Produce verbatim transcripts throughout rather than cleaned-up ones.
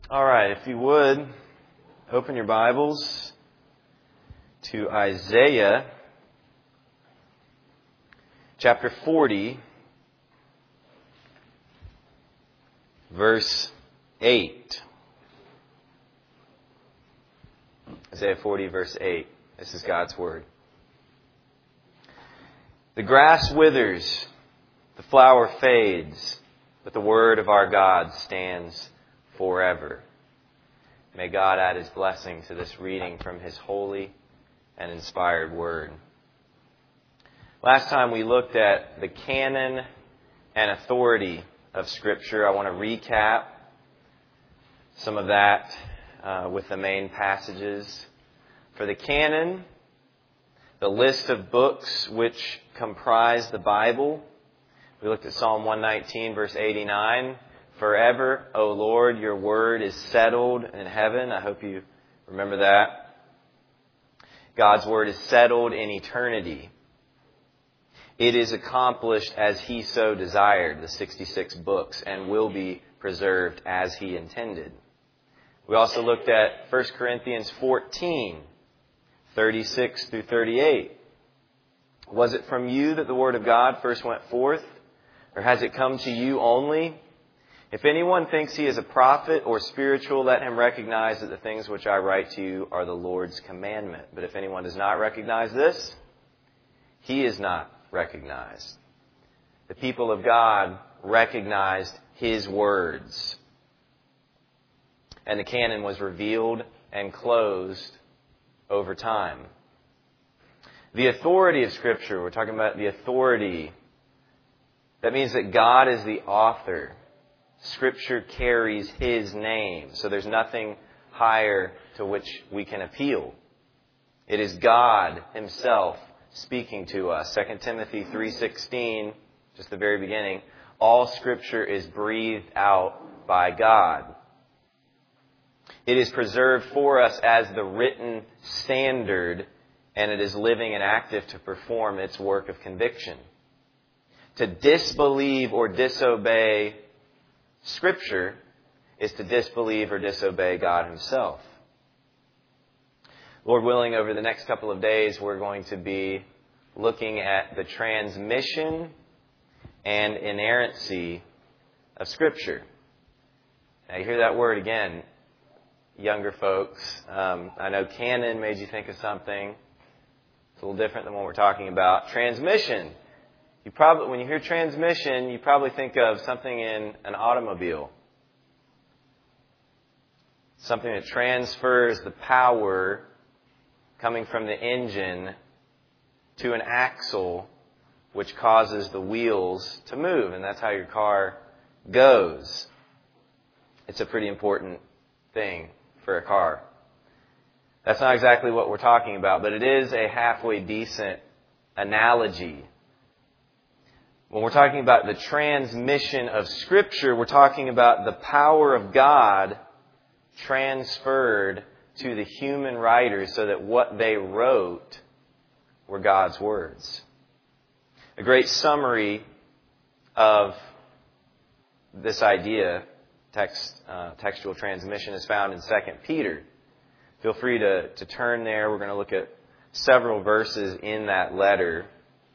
All right, if you would, open your Bibles to Isaiah chapter forty, verse eight. Isaiah forty, verse eight. This is God's Word. The grass withers, the flower fades, but the Word of our God stands forever. May God add His blessing to this reading from His holy and inspired Word. Last time we looked at the canon and authority of Scripture. I want to recap some of that uh, with the main passages. For the canon, the list of books which comprise the Bible, we looked at Psalm one nineteen, verse eighty-nine. Forever, O Lord, your word is settled in heaven. I hope you remember that. God's word is settled in eternity. It is accomplished as He so desired, the sixty-six books, and will be preserved as He intended. We also looked at First Corinthians fourteen, thirty-six through thirty-eight. Was it from you that the word of God first went forth, or has it come to you only? If anyone thinks he is a prophet or spiritual, let him recognize that the things which I write to you are the Lord's commandment. But if anyone does not recognize this, he is not recognized. The people of God recognized His words. And the canon was revealed and closed over time. The authority of Scripture, we're talking about the authority. That means that God is the author. Scripture carries His name, so there's nothing higher to which we can appeal. It is God Himself speaking to us. Second Timothy three sixteen, just the very beginning, all Scripture is breathed out by God. It is preserved for us as the written standard, and it is living and active to perform its work of conviction. To disbelieve or disobey Scripture is to disbelieve or disobey God Himself. Lord willing, over the next couple of days, we're going to be looking at the transmission and inerrancy of Scripture. Now, you hear that word again, younger folks. Um, I know canon made you think of something. It's a little different than what we're talking about. Transmission. You probably, when you hear transmission, you probably think of something in an automobile. Something that transfers the power coming from the engine to an axle, which causes the wheels to move. And that's how your car goes. It's a pretty important thing for a car. That's not exactly what we're talking about, but it is a halfway decent analogy. When we're talking about the transmission of Scripture, we're talking about the power of God transferred to the human writers so that what they wrote were God's words. A great summary of this idea, text, uh, textual transmission, is found in Second Peter. Feel free to, to turn there. We're going to look at several verses in that letter.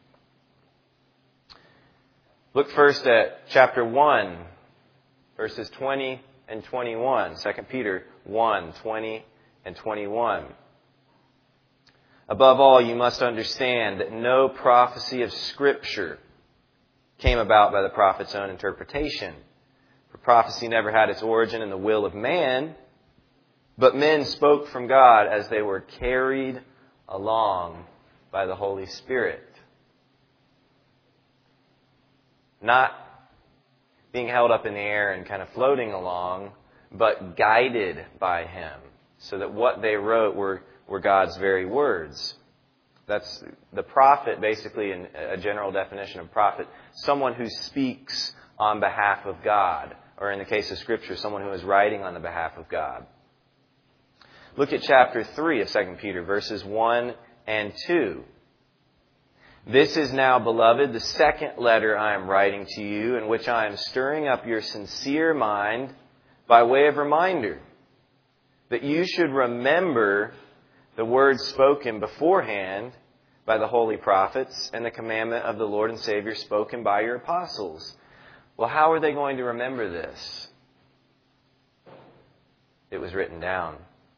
Look first at chapter one, verses twenty and twenty-one. Second Peter one, twenty and twenty-one. Above all, you must understand that no prophecy of Scripture came about by the prophet's own interpretation. For prophecy never had its origin in the will of man, but men spoke from God as they were carried along by the Holy Spirit. Not being held up in the air and kind of floating along, but guided by Him, so that what they wrote were, were God's very words. That's the prophet, basically, in a general definition of prophet, someone who speaks on behalf of God, or in the case of Scripture, someone who is writing on the behalf of God. Look at chapter three of Second Peter, verses one and two. This is now, beloved, the second letter I am writing to you, in which I am stirring up your sincere mind by way of reminder, that you should remember the words spoken beforehand by the holy prophets and the commandment of the Lord and Savior spoken by your apostles. Well, how are they going to remember this? It was written down.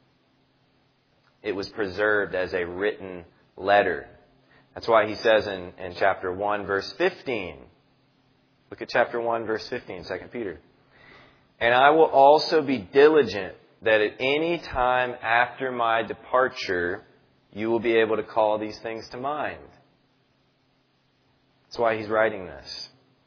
It was preserved as a written letter. That's why he says in, in chapter one, verse fifteen. Look at chapter one, verse fifteen, Second Peter. And I will also be diligent that at any time after my departure, you will be able to call these things to mind. That's why he's writing this.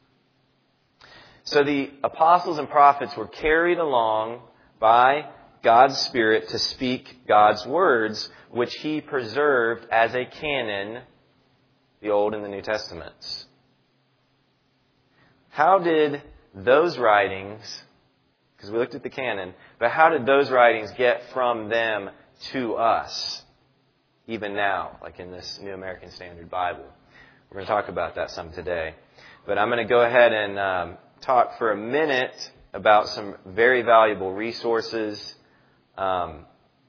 So the apostles and prophets were carried along by God's Spirit to speak God's words, which he preserved as a canon, the Old and the New Testaments. How did those writings, because we looked at the canon, but how did those writings get from them to us, even now, like in this New American Standard Bible? We're going to talk about that some today. But I'm going to go ahead and um, talk for a minute about some very valuable resources. Um,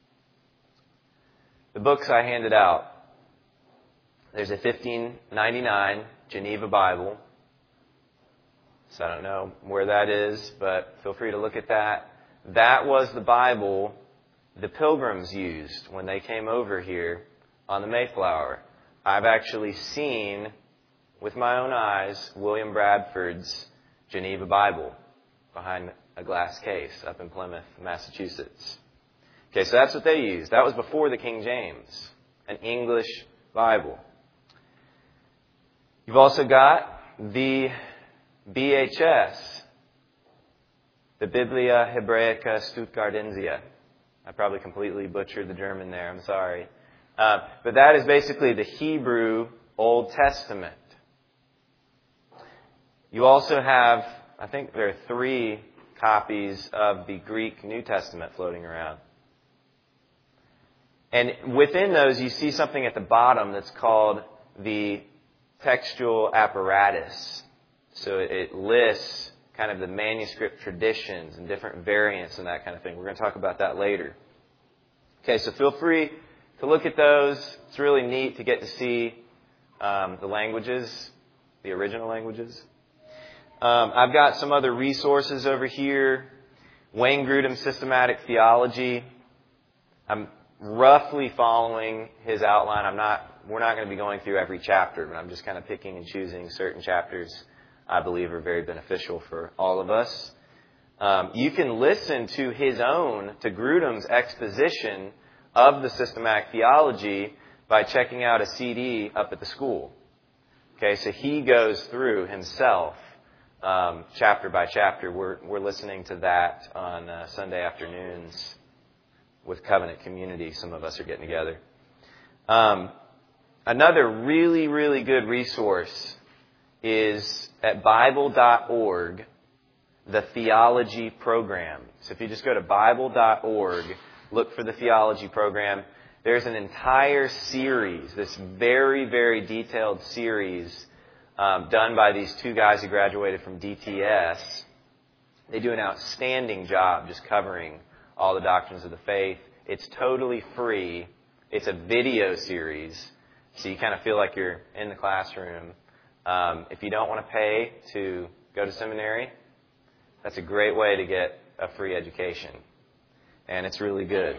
the books I handed out. There's a fifteen ninety-nine Geneva Bible. So I don't know where that is, but feel free to look at that. That was the Bible the Pilgrims used when they came over here on the Mayflower. I've actually seen, with my own eyes, William Bradford's Geneva Bible behind a glass case up in Plymouth, Massachusetts. Okay, so that's what they used. That was before the King James, an English Bible. You've also got the B H S, the Biblia Hebraica Stuttgartensia. I probably completely butchered the German there, I'm sorry. Uh, but that is basically the Hebrew Old Testament. You also have, I think there are three copies of the Greek New Testament floating around. And within those, you see something at the bottom that's called the textual apparatus. So it lists kind of the manuscript traditions and different variants and that kind of thing. We're going to talk about that later. Okay, so feel free to look at those. It's really neat to get to see um, the languages, the original languages. Um, I've got some other resources over here. Wayne Grudem's Systematic Theology. I'm roughly following his outline. I'm not. We're not going to be going through every chapter, but I'm just kind of picking and choosing certain chapters I believe are very beneficial for all of us. Um, you can listen to his own, to Grudem's exposition of the Systematic Theology by checking out a C D up at the school. Okay, so he goes through himself um, chapter by chapter. We're we're listening to that on uh, Sunday afternoons with Covenant Community. Some of us are getting together. Um, another really, really good resource is at Bible dot org, the theology program. So if you just go to Bible dot org, look for the theology program. There's an entire series, this very, very detailed series um, done by these two guys who graduated from D T S. They do an outstanding job just covering all the doctrines of the faith. It's totally free. It's a video series, so you kind of feel like you're in the classroom. Um, if you don't want to pay to go to seminary, that's a great way to get a free education. And it's really good.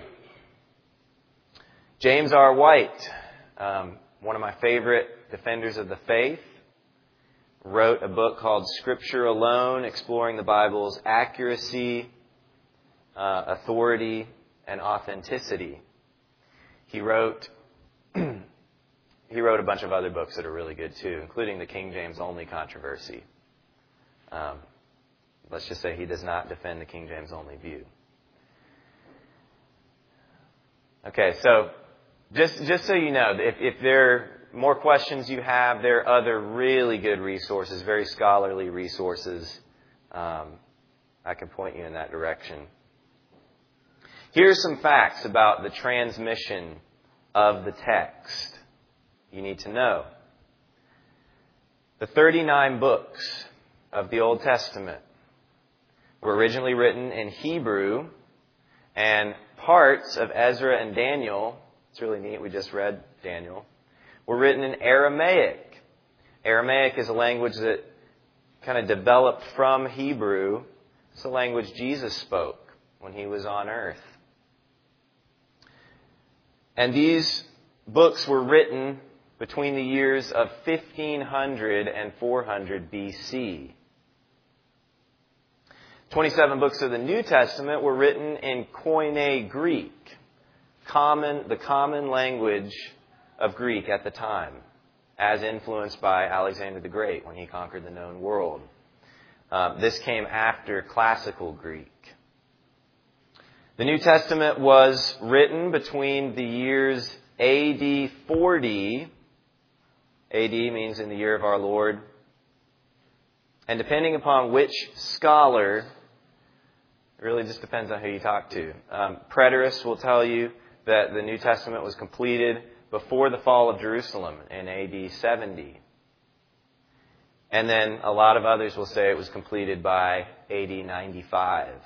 James R. White, um, one of my favorite defenders of the faith, wrote a book called Scripture Alone, exploring the Bible's accuracy, uh, authority, and authenticity. He wrote he wrote a bunch of other books that are really good too, including the King James Only controversy. Um, let's just say he does not defend the King James Only view. Okay, so just just so you know, if, if there are more questions you have, there are other really good resources, very scholarly resources. Um, I can point you in that direction. Here's some facts about the transmission of the text you need to know. The thirty-nine books of the Old Testament were originally written in Hebrew, and parts of Ezra and Daniel, it's really neat, we just read Daniel, were written in Aramaic. Aramaic is a language that kind of developed from Hebrew. It's the language Jesus spoke when he was on earth. And these books were written between the years of fifteen hundred and four hundred B C. twenty-seven books of the New Testament were written in Koine Greek, common, the common language of Greek at the time, as influenced by Alexander the Great when he conquered the known world. Uh, this came after Classical Greek. The New Testament was written between the years A D forty, A D means in the year of our Lord, and depending upon which scholar, it really just depends on who you talk to. Um, preterists will tell you that the New Testament was completed before the fall of Jerusalem in A D seventy. And then a lot of others will say it was completed by A D ninety-five.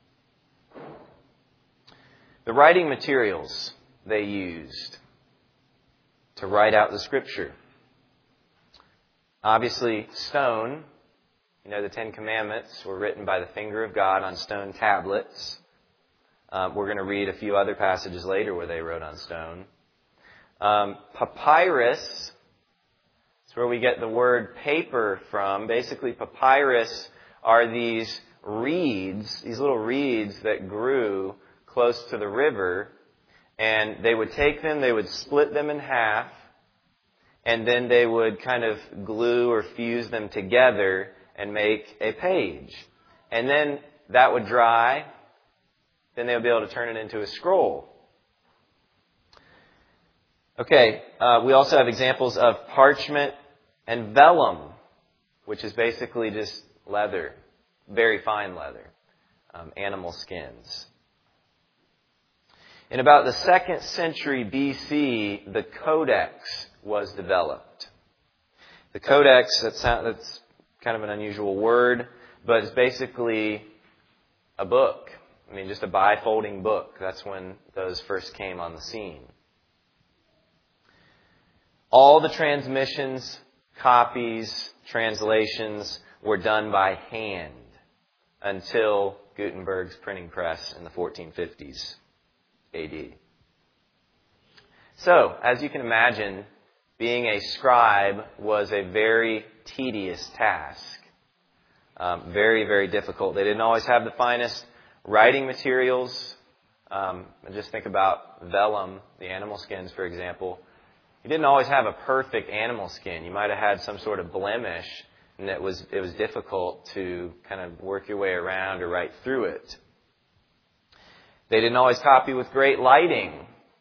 The writing materials they used to write out the Scripture. Obviously, stone. You know, the Ten Commandments were written by the finger of God on stone tablets. Um, we're going to read a few other passages later where they wrote on stone. Um, papyrus is where we get the word paper from. Basically, papyrus are these reeds, these little reeds that grew close to the river. And they would take them, they would split them in half, and then they would kind of glue or fuse them together and make a page. And then that would dry. Then they would be able to turn it into a scroll. Okay, uh, we also have examples of parchment and vellum, which is basically just leather, very fine leather, um, animal skins. In about the second century B C, the Codex was developed. The Codex, that's, that's kind of an unusual word, but it's basically a book. I mean, just a bifolding book. That's when those first came on the scene. All the transmissions, copies, translations were done by hand until Gutenberg's printing press in the fourteen fifties A D. So, as you can imagine, being a scribe was a very tedious task. Um, very, very difficult. They didn't always have the finest writing materials. Um, just think about vellum, the animal skins, for example. You didn't always have a perfect animal skin. You might have had some sort of blemish, and it was it was difficult to kind of work your way around or write through it. They didn't always copy with great lighting.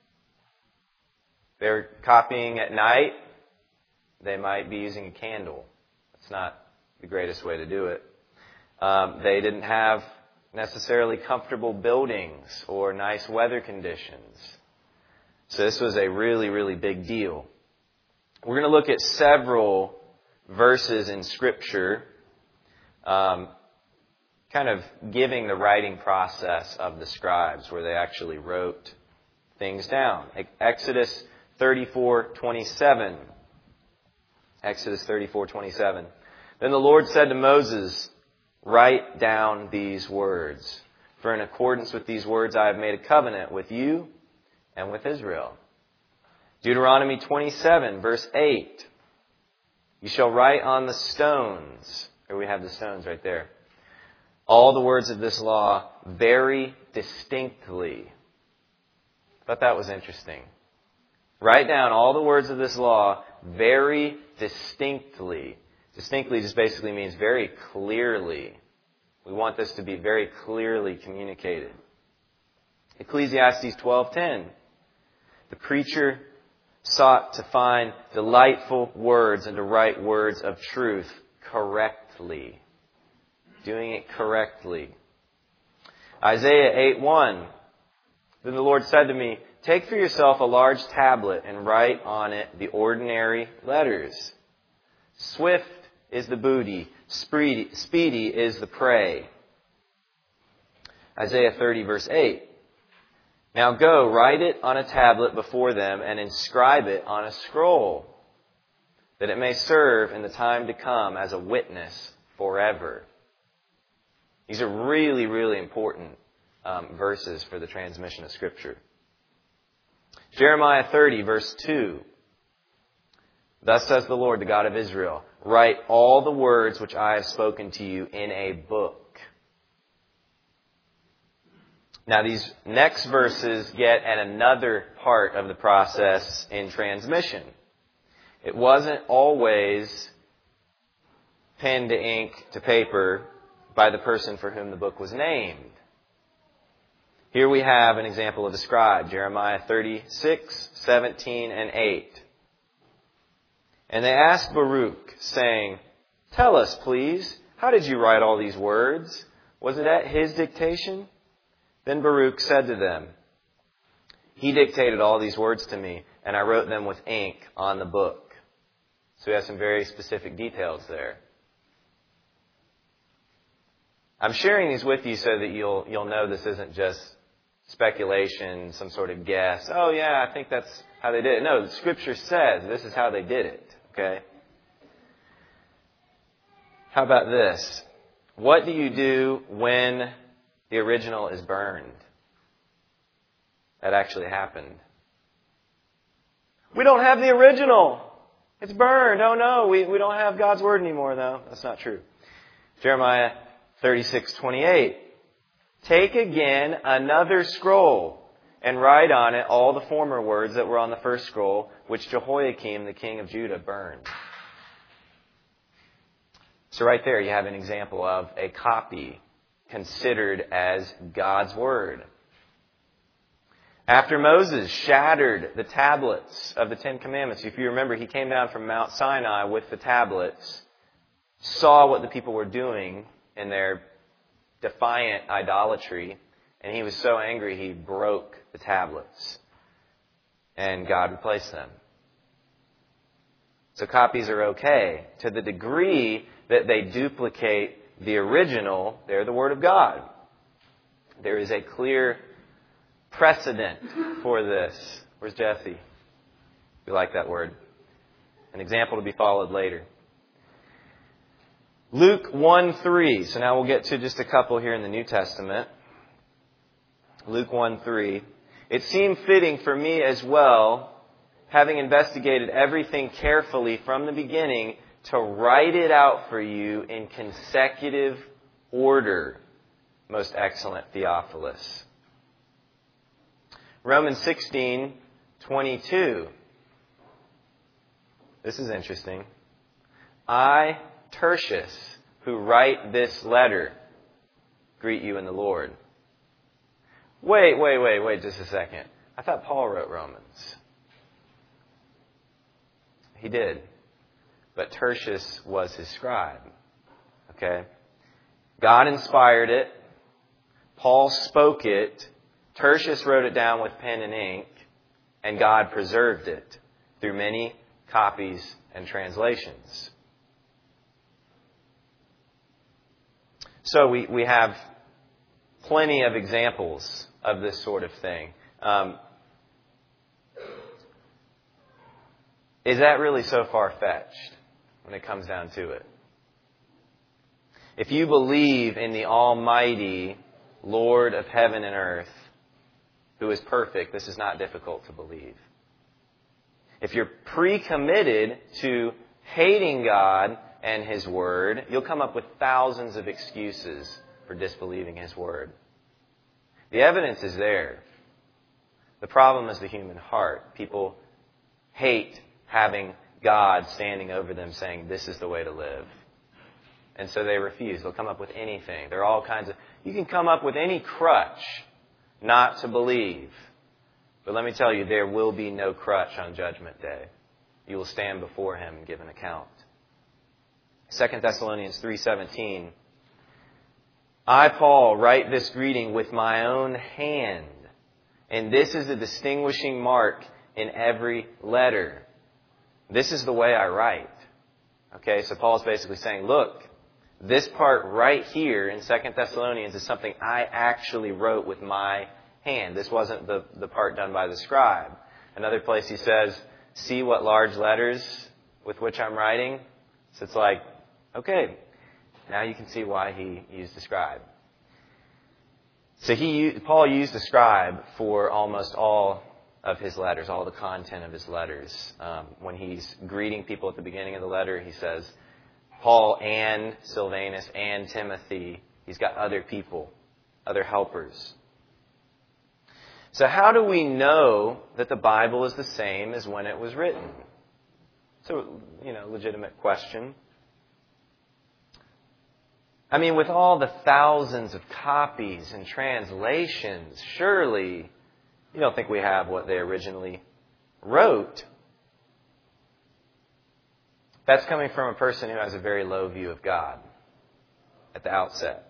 They were copying at night. They might be using a candle. It's not the greatest way to do it. Um, they didn't have necessarily comfortable buildings or nice weather conditions. So this was a really, really big deal. We're going to look at several verses in Scripture, um, kind of giving the writing process of the scribes, where they actually wrote things down. Exodus thirty-four twenty-seven. Exodus thirty-four twenty-seven. Then the Lord said to Moses, "Write down these words, for in accordance with these words I have made a covenant with you and with Israel." Deuteronomy twenty-seven, verse eight. You shall write on the stones, or we have the stones right there, all the words of this law very distinctly. I thought that was interesting. Write down all the words of this law very distinctly. Distinctly just basically means very clearly. We want this to be very clearly communicated. Ecclesiastes twelve ten. The preacher sought to find delightful words and to write words of truth correctly. Doing it correctly. Isaiah eight one. Then the Lord said to me, "Take for yourself a large tablet and write on it the ordinary letters. Swift is the booty, speedy, speedy is the prey." Isaiah thirty, verse eight. Now go, write it on a tablet before them and inscribe it on a scroll, that it may serve in the time to come as a witness forever. These are really, really important um, verses for the transmission of Scripture. Jeremiah thirty, verse two. Thus says the Lord, the God of Israel, write all the words which I have spoken to you in a book. Now these next verses get at another part of the process in transmission. It wasn't always pen to ink to paper by the person for whom the book was named. Here we have an example of a scribe, Jeremiah thirty-six, seventeen, and eight. And they asked Baruch, saying, tell us, please, how did you write all these words? Was it at his dictation? Then Baruch said to them, he dictated all these words to me, and I wrote them with ink on the book. So we have some very specific details there. I'm sharing these with you so that you'll you'll know this isn't just speculation, some sort of guess. Oh yeah, I think that's how they did it. No, the Scripture says this is how they did it. Okay? How about this? What do you do when the original is burned? That actually happened. We don't have the original. It's burned. Oh no, we, we don't have God's Word anymore though. That's not true. Jeremiah thirty-six twenty-eight. Take again another scroll and write on it all the former words that were on the first scroll, which Jehoiakim, the king of Judah, burned. So right there you have an example of a copy considered as God's Word. After Moses shattered the tablets of the Ten Commandments, if you remember, he came down from Mount Sinai with the tablets, saw what the people were doing in their defiant idolatry, and he was so angry he broke the tablets. And God replaced them. So copies are okay to the degree that they duplicate the original. They're the Word of God. There is a clear precedent for this. Where's Jesse? We like that word. An example to be followed later. Luke one three. So now we'll get to just a couple here in the New Testament. Luke one three. It seemed fitting for me as well, having investigated everything carefully from the beginning, to write it out for you in consecutive order, most excellent Theophilus. Romans sixteen twenty-two. This is interesting. I, Tertius, who write this letter, greet you in the Lord. Wait, wait, wait, wait just a second. I thought Paul wrote Romans. He did. But Tertius was his scribe. Okay? God inspired it. Paul spoke it. Tertius wrote it down with pen and ink. And God preserved it through many copies and translations. So we, we have plenty of examples of this sort of thing. Um, is that really so far-fetched when it comes down to it? If you believe in the Almighty Lord of heaven and earth, who is perfect, this is not difficult to believe. If you're pre-committed to hating God and His Word, you'll come up with thousands of excuses for disbelieving His Word. The evidence is there. The problem is the human heart. People hate having God standing over them saying, this is the way to live. And so they refuse. They'll come up with anything. There are all kinds of... You can come up with any crutch not to believe. But let me tell you, there will be no crutch on Judgment Day. You will stand before Him and give an account. Second Thessalonians three seventeen. I, Paul, write this greeting with my own hand, and this is a distinguishing mark in every letter. This is the way I write. Okay, so Paul's basically saying, look, This part right here in Second Thessalonians is something I actually wrote with my hand. This wasn't the, the part done by the scribe. Another place he says, see what large letters with which I'm writing? So it's like, okay, now you can see why he used the scribe. So he, Paul used the scribe for almost all of his letters, all the content of his letters. Um, when he's greeting people at the beginning of the letter, he says, Paul and Silvanus and Timothy. He's got other people, other helpers. So how do we know that the Bible is the same as when it was written? So, you know, legitimate question. I mean, with all the thousands of copies and translations, surely you don't think we have what they originally wrote. That's coming from a person who has a very low view of God at the outset.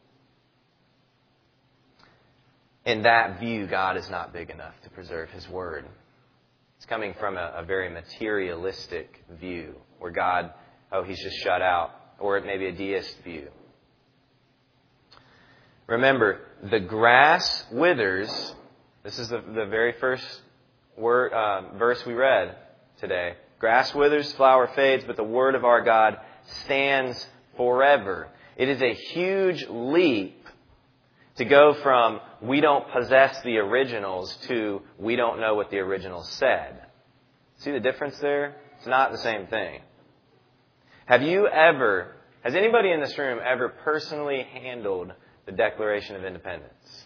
In that view, God is not big enough to preserve His Word. It's coming from a, a very materialistic view where God, oh, He's just shut out. Or it may be a deist view. Remember, the grass withers. This is the, the very first word, uh, verse we read today. Grass withers, flower fades, but the word of our God stands forever. It is a huge leap to go from we don't possess the originals to we don't know what the originals said. See the difference there? It's not the same thing. Have you ever, has anybody in this room ever personally handled the Declaration of Independence?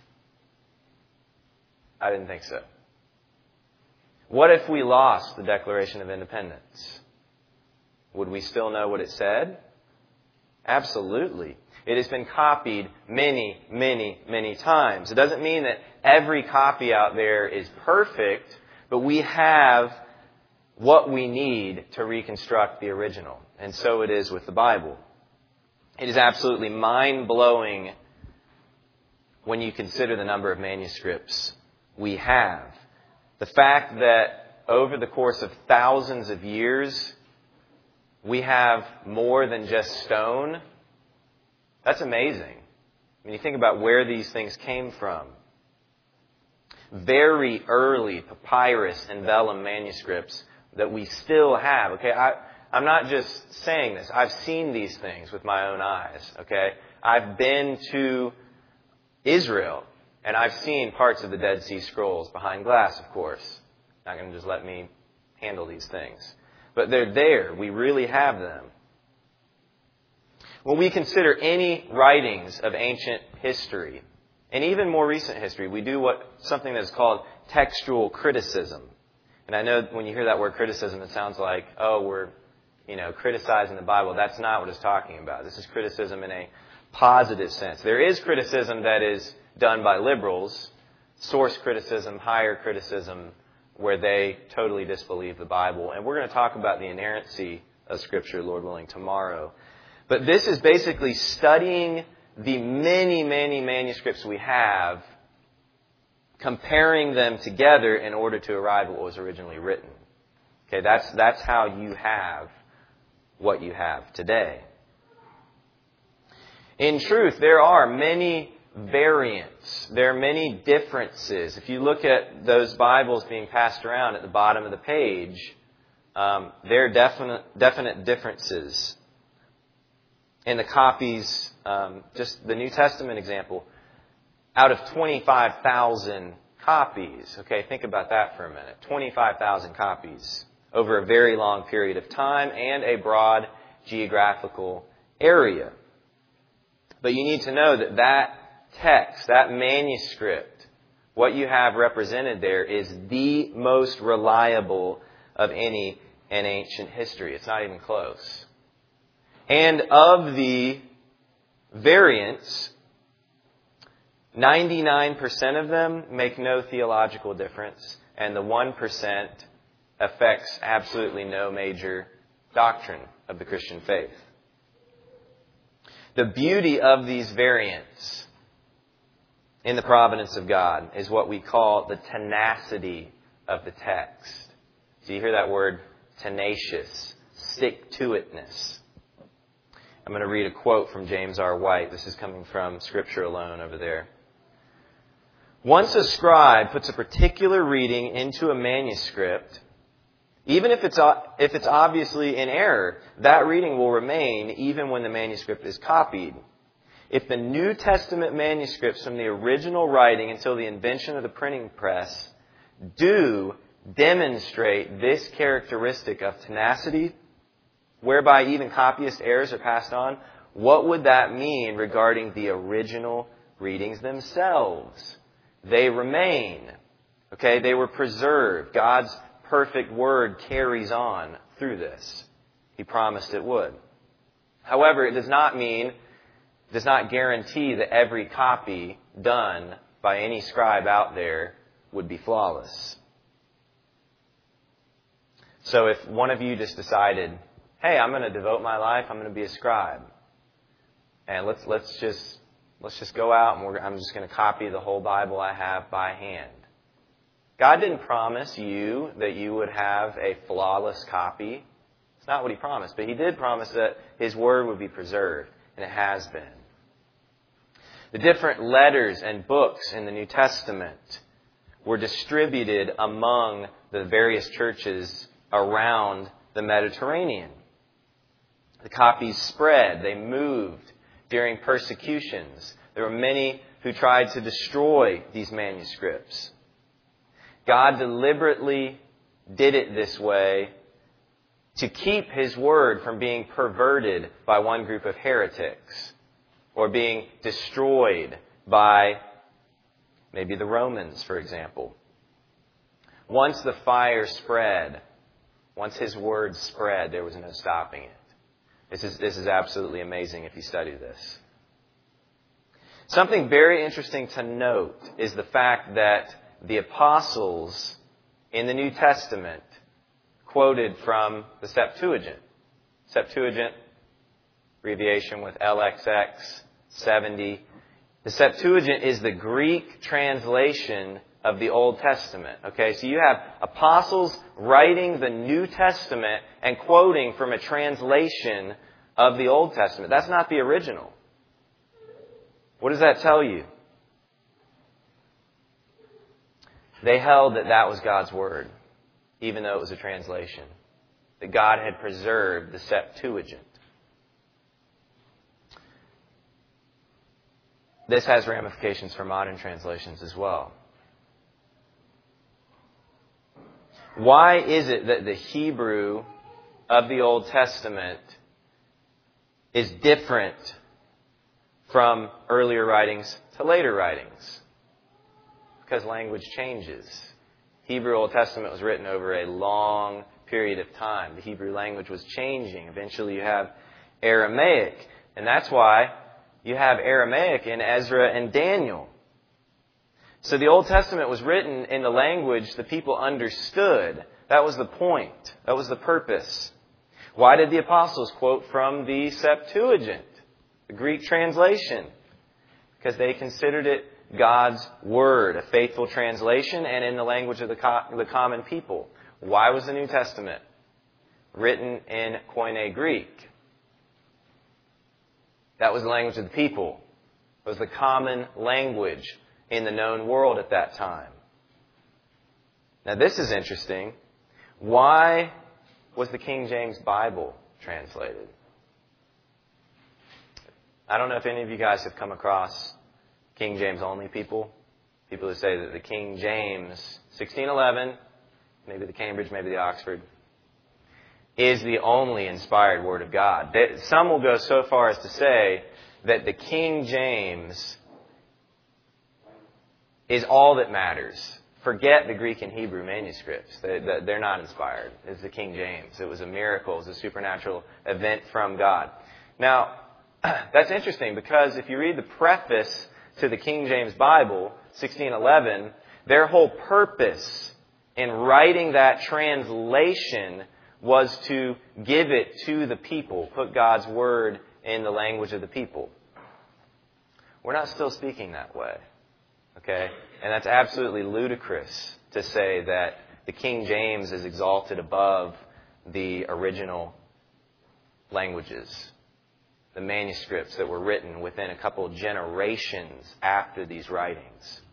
I didn't think so. What if we lost the Declaration of Independence? Would we still know what it said? Absolutely. It has been copied many, many, many times. It doesn't mean that every copy out there is perfect, but we have what we need to reconstruct the original. And so it is with the Bible. It is absolutely mind-blowing when you consider the number of manuscripts we have. The fact that over the course of thousands of years, we have more than just stone, that's amazing. When you think about where these things came from. Very early papyrus and vellum manuscripts that we still have. Okay, I, I'm not just saying this. I've seen these things with my own eyes. Okay, I've been to Israel, and I've seen parts of the Dead Sea Scrolls behind glass, of course. Not going to just let me handle these things. But they're there. We really have them. When we consider any writings of ancient history, and even more recent history, we do what something that is called textual criticism. And I know when you hear that word criticism, it sounds like, oh, we're, you know, criticizing the Bible. That's not what it's talking about. This is criticism in a positive sense. There is criticism that is done by liberals, source criticism, higher criticism, where they totally disbelieve the Bible. And we're going to talk about the inerrancy of Scripture, Lord willing, tomorrow. But this is basically studying the many, many manuscripts we have, comparing them together in order to arrive at what was originally written. Okay, that's, that's how you have what you have today. In truth, there are many variants. There are many differences. If you look at those Bibles being passed around at the bottom of the page, um, there are definite, definite differences. In the copies, um, just the New Testament example, out of twenty-five thousand copies, okay, think about that for a minute, twenty-five thousand copies over a very long period of time and a broad geographical area. But you need to know that that text, that manuscript, what you have represented there is the most reliable of any in ancient history. It's not even close. And of the variants, ninety-nine percent of them make no theological difference, and the one percent affects absolutely no major doctrine of the Christian faith. The beauty of these variants in the providence of God is what we call the tenacity of the text. So you hear that word tenacious, stick-to-itness. I'm going to read a quote from James R. White. This is coming from Scripture Alone over there. Once a scribe puts a particular reading into a manuscript, even if it's, if it's obviously in error, that reading will remain even when the manuscript is copied. If the New Testament manuscripts from the original writing until the invention of the printing press do demonstrate this characteristic of tenacity, whereby even copyist errors are passed on, what would that mean regarding the original readings themselves? They remain. Okay, they were preserved. God's perfect word carries on through this. He promised it would. However, it does not mean, does not guarantee that every copy done by any scribe out there would be flawless. So if one of you just decided, hey, I'm going to devote my life, I'm going to be a scribe, and let's let's just let's just go out and we're, I'm just going to copy the whole Bible I have by hand. God didn't promise you that you would have a flawless copy. It's not what He promised, but He did promise that His Word would be preserved, and it has been. The different letters and books in the New Testament were distributed among the various churches around the Mediterranean. The copies spread. They moved during persecutions. There were many who tried to destroy these manuscripts. God deliberately did it this way to keep His Word from being perverted by one group of heretics or being destroyed by maybe the Romans, for example. Once the fire spread, once His Word spread, there was no stopping it. This is, this is absolutely amazing if you study this. Something very interesting to note is the fact that the apostles in the New Testament quoted from the Septuagint. Septuagint, abbreviation with L X X, seventy. The Septuagint is the Greek translation of the Old Testament. Okay, so you have apostles writing the New Testament and quoting from a translation of the Old Testament. That's not the original. What does that tell you? They held that that was God's Word, even though it was a translation. That God had preserved the Septuagint. This has ramifications for modern translations as well. Why is it that the Hebrew of the Old Testament is different from earlier writings to later writings? Because language changes. Hebrew Old Testament was written over a long period of time. The Hebrew language was changing. Eventually you have Aramaic. And that's why you have Aramaic in Ezra and Daniel. So the Old Testament was written in the language the people understood. That was the point. That was the purpose. Why did the apostles quote from the Septuagint, the Greek translation? Because they considered it God's Word, a faithful translation, and in the language of the, co- the common people. Why was the New Testament written in Koine Greek? That was the language of the people. It was the common language in the known world at that time. Now this is interesting. Why was the King James Bible translated? I don't know if any of you guys have come across King James only people. People who say that the King James, sixteen eleven, maybe the Cambridge, maybe the Oxford, is the only inspired Word of God. Some will go so far as to say that the King James is all that matters. Forget the Greek and Hebrew manuscripts. They're not inspired. It's the King James. It was a miracle. It was a supernatural event from God. Now, that's interesting because if you read the preface to the King James Bible, sixteen eleven, their whole purpose in writing that translation was to give it to the people, put God's Word in the language of the people. We're not still speaking that way. Okay? And that's absolutely ludicrous to say that the King James is exalted above the original languages. the manuscripts that were written within a couple of generations after these writings.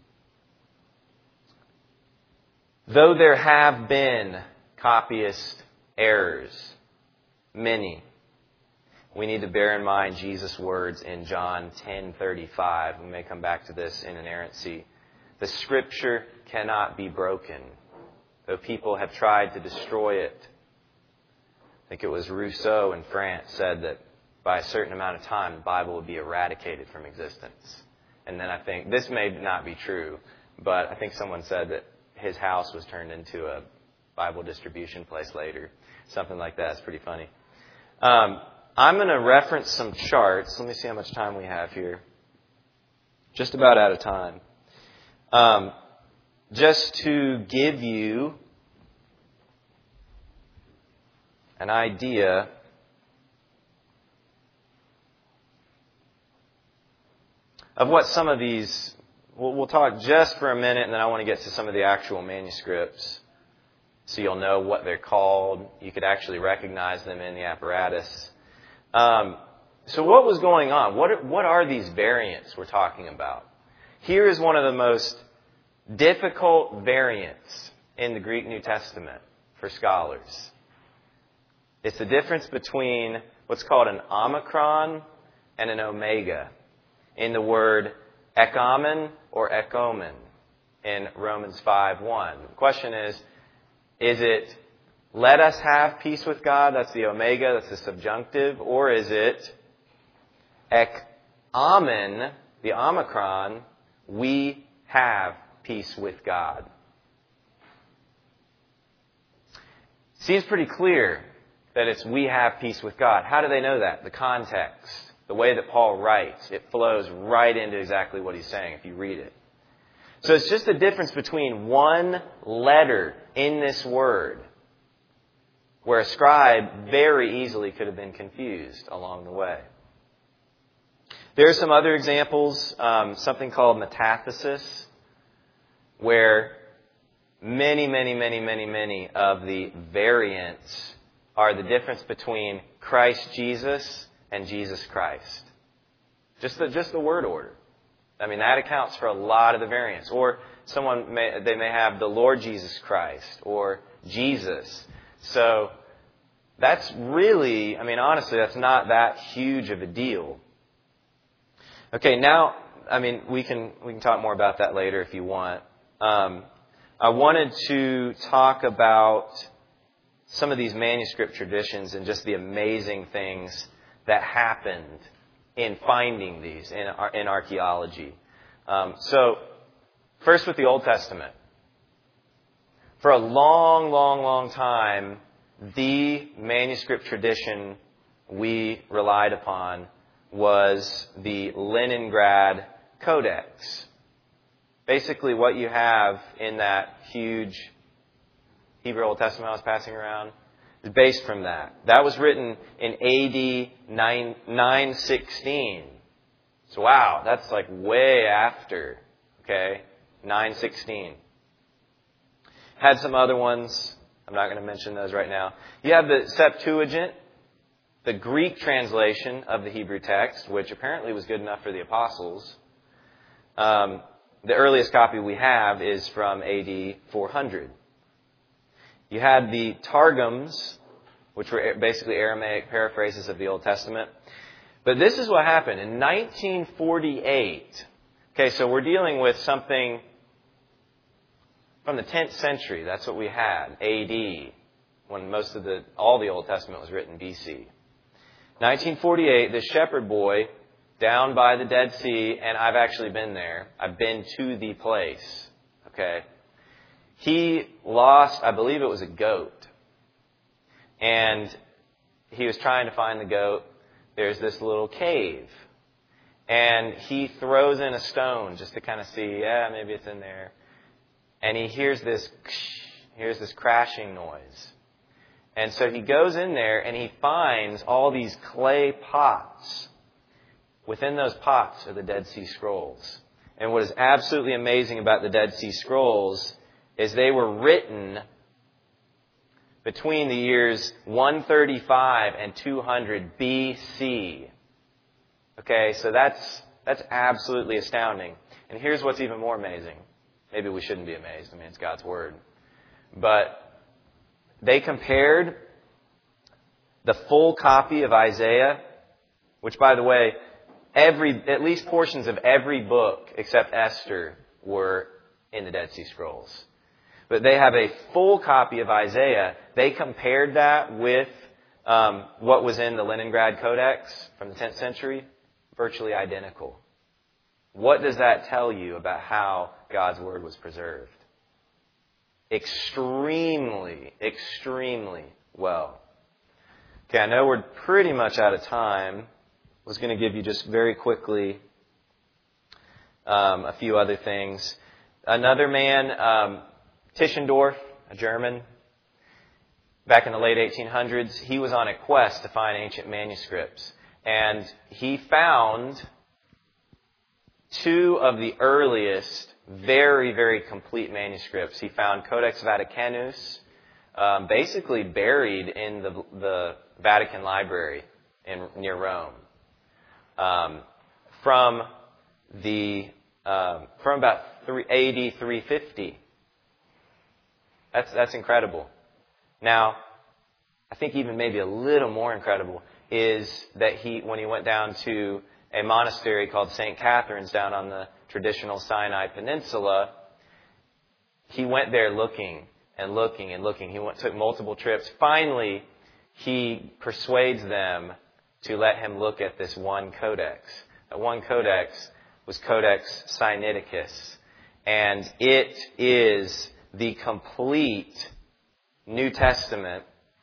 Though there have been copyist errors, many, we need to bear in mind Jesus' words in John ten thirty-five. We may come back to this in inerrancy. The Scripture cannot be broken, though people have tried to destroy it. I think it was Rousseau in France said that by a certain amount of time, the Bible would be eradicated from existence. And then I think, this may not be true, but I think someone said that his house was turned into a Bible distribution place later. Something like that. It's pretty funny. Um, I'm going to reference some charts. Let me see how much time we have here. Just about out of time. Um, just to give you an idea of what some of these, we'll, we'll talk just for a minute, and then I want to get to some of the actual manuscripts so you'll know what they're called. You could actually recognize them in the apparatus. Um, so what was going on? What are, what are these variants we're talking about? Here is one of the most difficult variants in the Greek New Testament for scholars. It's the difference between what's called an omicron and an omega in the word ekomen or ekomen in Romans five one. The question is, is it let us have peace with God? That's the omega, that's the subjunctive. Or is it ekomen, the omicron, we have peace with God? Seems pretty clear that it's we have peace with God. How do they know that? The context, the way that Paul writes, it flows right into exactly what he's saying if you read it. So it's just the difference between one letter in this word where a scribe very easily could have been confused along the way. There are some other examples, um, something called metathesis, where many, many, many, many, many of the variants are the difference between Christ Jesus and Jesus Christ. Just the, just the word order. I mean, that accounts for a lot of the variants. Or someone may, they may have the Lord Jesus Christ or Jesus. So that's really, I mean, honestly, that's not that huge of a deal. Okay, now, I mean, we can we can talk more about that later if you want. Um, I wanted to talk about some of these manuscript traditions and just the amazing things that happened in finding these in, in archaeology. Um, so, first with the Old Testament. For a long, long, long time, the manuscript tradition we relied upon was the Leningrad Codex. Basically, what you have in that huge Hebrew Old Testament I was passing around is based from that. That was written in A D nine sixteen. So wow, that's like way after, okay, nine sixteen. Had some other ones. I'm not going to mention those right now. You have the Septuagint, the Greek translation of the Hebrew text, which apparently was good enough for the apostles. Um, the earliest copy we have is from A D four hundred. You had the Targums, which were basically Aramaic paraphrases of the Old Testament. But this is what happened. In nineteen forty-eight, okay, so we're dealing with something from the tenth century. That's what we had, A D, when most of the, all the Old Testament was written B C. nineteen forty-eight, this shepherd boy down by the Dead Sea, and I've actually been there. I've been to the place, okay? He lost, I believe it was a goat. And he was trying to find the goat. There's this little cave. And he throws in a stone just to kind of see, yeah, maybe it's in there. And he hears this, hears this crashing noise. And so he goes in there and he finds all these clay pots. Within those pots are the Dead Sea Scrolls. And what is absolutely amazing about the Dead Sea Scrolls is they were written between the years one thirty-five and two hundred B C. Okay, so that's that's absolutely astounding. And here's what's even more amazing. Maybe we shouldn't be amazed. I mean, it's God's Word. But they compared the full copy of Isaiah, which, by the way, every at least portions of every book except Esther were in the Dead Sea Scrolls. But they have a full copy of Isaiah. They compared that with um, what was in the Leningrad Codex from the tenth century. Virtually identical. What does that tell you about how God's Word was preserved? Extremely, extremely well. Okay, I know we're pretty much out of time. I was going to give you just very quickly um, a few other things. Another man, um, Tischendorf, a German, back in the late eighteen hundreds, he was on a quest to find ancient manuscripts. And he found two of the earliest, very, very complete manuscripts. He found Codex Vaticanus, um, basically buried in the, the Vatican Library in near Rome, um, from the um, from about A D three fifty. That's that's incredible. Now, I think even maybe a little more incredible is that he, when he went down to a monastery called Saint Catherine's down on the traditional Sinai Peninsula, he went there looking and looking and looking. He went, took multiple trips. Finally, he persuades them to let him look at this one codex. That one codex was Codex Sinaiticus. And it is the complete New Testament.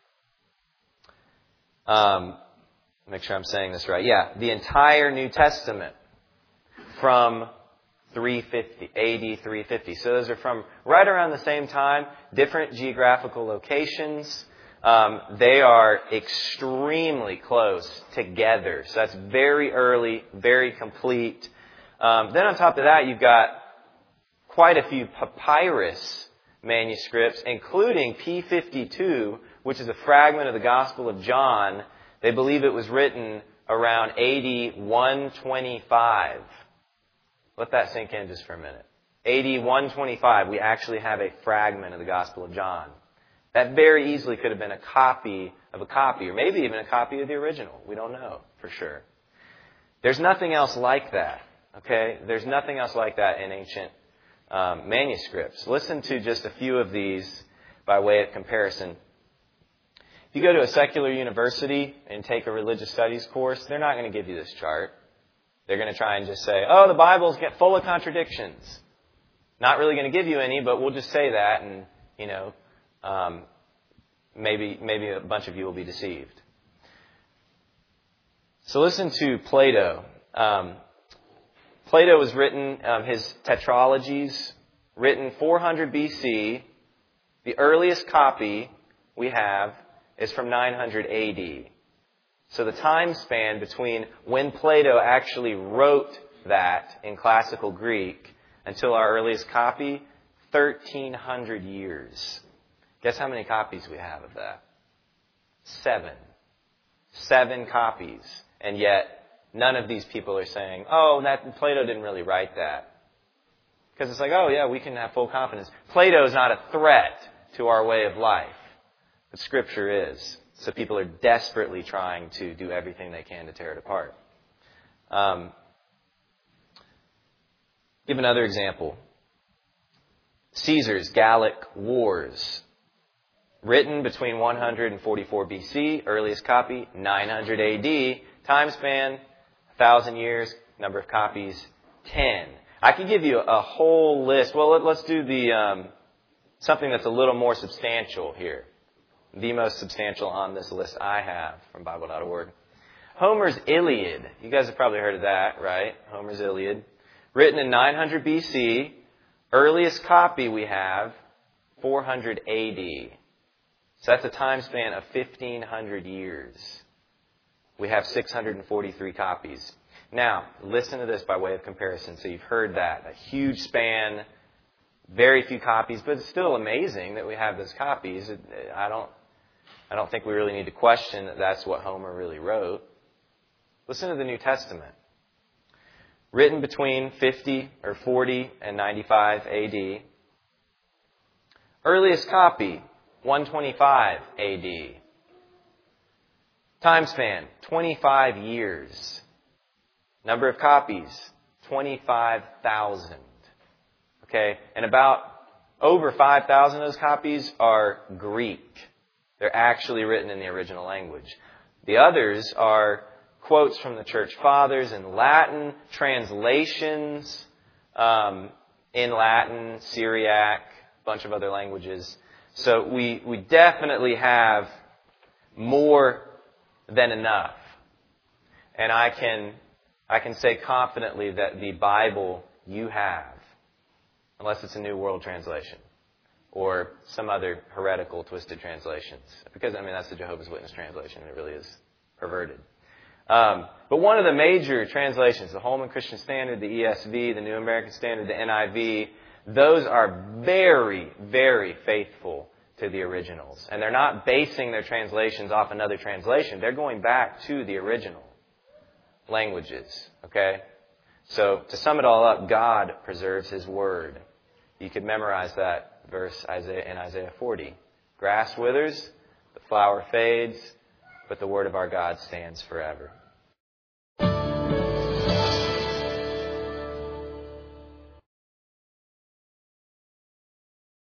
Um, make sure I'm saying this right. Yeah, the entire New Testament from three fifty, A D three fifty. So those are from right around the same time, different geographical locations. Um, they are extremely close together. So that's very early, very complete. Um, then on top of that, you've got quite a few papyrus manuscripts, including P fifty-two, which is a fragment of the Gospel of John. They believe it was written around A D one twenty-five. Let that sink in just for a minute. A D one twenty-five, we actually have a fragment of the Gospel of John. That very easily could have been a copy of a copy, or maybe even a copy of the original. We don't know for sure. There's nothing else like that, okay? There's nothing else like that in ancient um, manuscripts. Listen to just a few of these by way of comparison. If you go to a secular university and take a religious studies course, they're not going to give you this chart. They're going to try and just say, oh, the Bible's get full of contradictions. Not really going to give you any, but we'll just say that, and, you know, um, maybe maybe a bunch of you will be deceived. So listen to Plato. Um, Plato was written, um, his tetralogies, written four hundred B C. The earliest copy we have is from nine hundred A D. So the time span between when Plato actually wrote that in classical Greek until our earliest copy, thirteen hundred years. Guess how many copies we have of that? Seven. Seven copies. And yet, none of these people are saying, oh, that Plato didn't really write that. Because it's like, oh yeah, we can have full confidence. Plato is not a threat to our way of life. But Scripture is. So people are desperately trying to do everything they can to tear it apart. Um, give another example. Caesar's Gallic Wars. Written between one hundred and forty-four B C, earliest copy, nine hundred A D. Time span, one thousand years. Number of copies, ten. I could give you a whole list. Well, let, let's do the um, something that's a little more substantial here. The most substantial on this list I have from Bible dot org. Homer's Iliad. You guys have probably heard of that, right? Homer's Iliad. Written in nine hundred B C. Earliest copy we have, four hundred A D. So that's a time span of fifteen hundred years. We have six hundred forty-three copies. Now, listen to this by way of comparison. So you've heard that. A huge span, very few copies, but it's still amazing that we have those copies. I don't, I don't think we really need to question that that's what Homer really wrote. Listen to the New Testament. Written between fifty or forty and ninety-five A D. Earliest copy, one twenty-five A D. Time span, twenty-five years. Number of copies, twenty-five thousand. Okay, and about over five thousand of those copies are Greek. They're actually written in the original language. The others are quotes from the Church Fathers in Latin, translations um, in Latin, Syriac, a bunch of other languages. So we, we definitely have more than enough. And I can, I can say confidently that the Bible you have, unless it's a New World Translation or some other heretical, twisted translations. Because, I mean, that's the Jehovah's Witness translation. It really is perverted. Um, but one of the major translations, the Holman Christian Standard, the E S V, the New American Standard, the N I V, those are very, very faithful to the originals. And they're not basing their translations off another translation. They're going back to the original languages. Okay? So, to sum it all up, God preserves His Word. You could memorize that verse Isaiah in Isaiah forty. Grass withers, the flower fades, but the Word of our God stands forever.